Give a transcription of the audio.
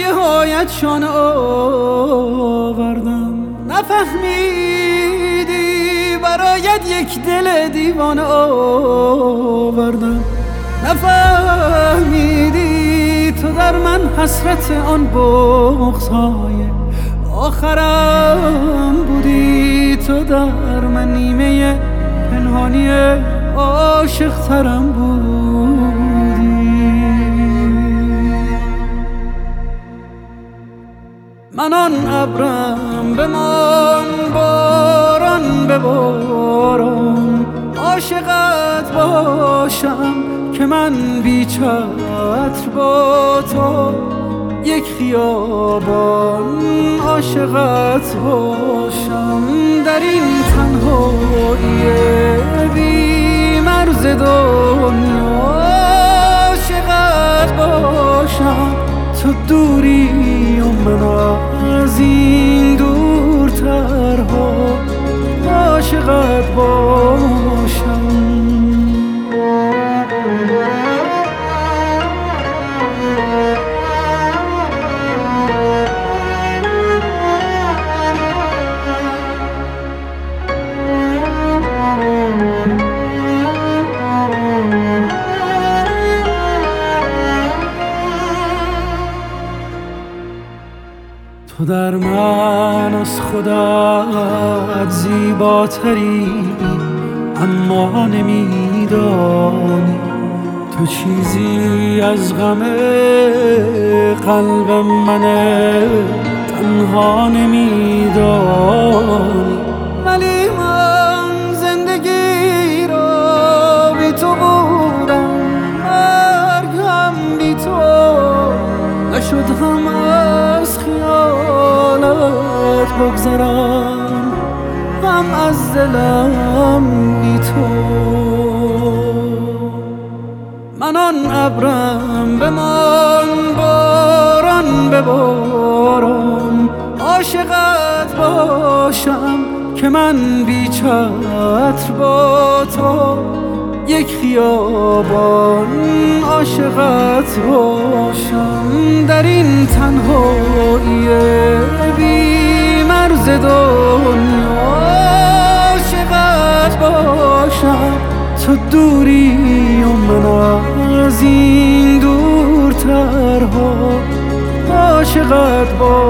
هایتشان آوردم، نفهمیدی برایت یک دل دیوانه آوردم، نفهمیدی تو در من حسرت آن بغض‌های آخرم بودی، تو در من نیمه پنهانی عاشق ترم بودی. من آن ابرم بمان باران به باران، عاشقت باشم که من بی چتر با تو یک خیابان، عاشقت باشم در این تنهایی بی مرز دنیا، عاشقت باشم تو دوری و من از این دورترها، عاشقت باشم. تو در من از خودت زیباتری، اما نمیدانی تو چیزی از غم قلب من تنها نمیدانی. ولی من زندگی را بی تو بودم، مرگم بی تو نشد، هم از خیالت بگذرم، هم از دلم بی تو. من آن ابرم بمان باران به باران، عاشقت باشم که من بی چتر با تو یک خیابان، عاشقت باشم در این تنهایی بی مرز دنیا، عاشقت باشم تو دوری و من از این دورترها، عاشقت باشم.